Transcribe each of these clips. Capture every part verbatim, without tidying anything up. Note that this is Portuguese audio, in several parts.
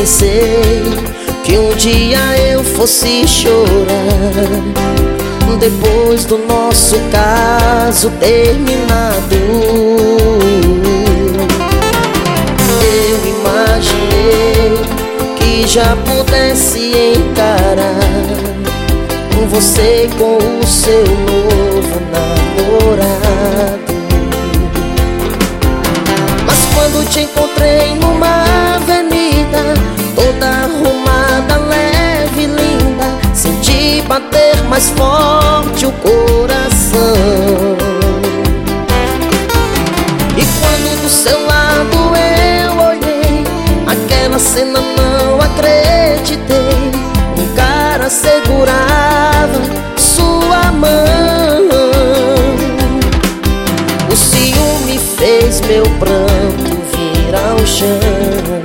pensei que um dia eu fosse chorar depois do nosso caso terminado. Eu imaginei que já pudesse encarar você com o seu novo namorado. Mas quando te encontrei numa avenida, toda arrumada, leve e linda, senti bater mais forte o coração. E quando do seu lado eu olhei, aquela cena não acreditei. Um cara segurava sua mão. O ciúme fez meu pranto vir ao chão.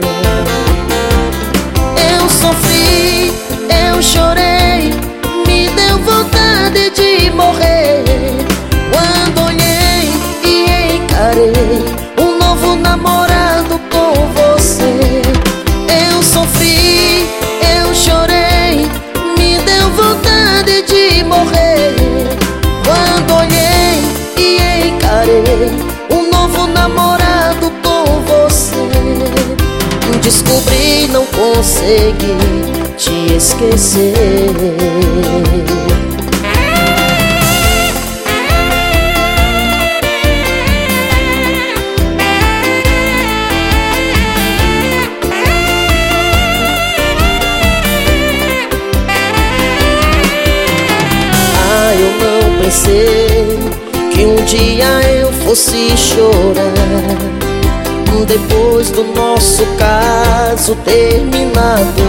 Eu sofri, eu chorei, me deu vontade de morrer quando olhei e encarei um novo namorado com você. Eu sofri, eu chorei, me deu vontade de morrer quando olhei e encarei um novo namorado com você. Descobri, não consegui te esquecer. Ah, eu não pensei que um dia eu fosse chorar depois do nosso caso terminado.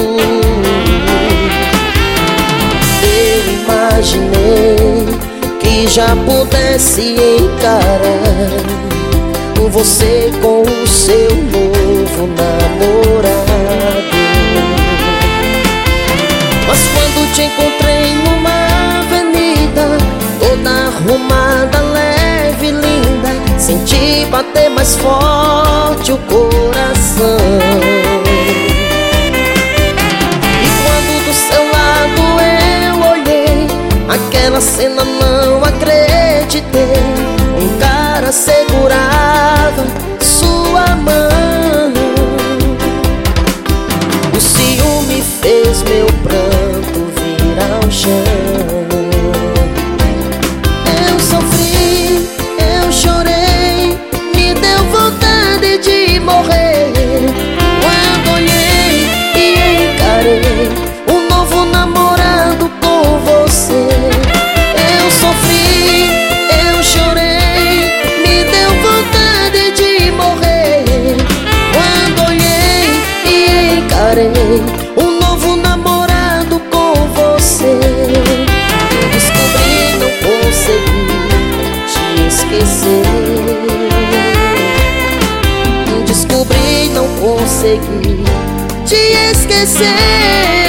Eu imaginei que já pudesse encarar você com o seu novo namorado. Mas quando te encontrei numa avenida, toda arrumada, leve e linda, senti bater mais forte o coração. E quando do seu lado eu olhei, aquela cena não acreditei. Um cara segurava sua mão. O ciúme fez meu pranto vir ao chão. Eu sofri, eu chorei, me deu vontade de morrer quando olhei e encarei um novo namorado com você. Eu sofri, eu chorei, me deu vontade de morrer quando olhei e encarei um novo namorado com você. Descobri, não consegui te esquecer. Descobri, não consegui te esquecer.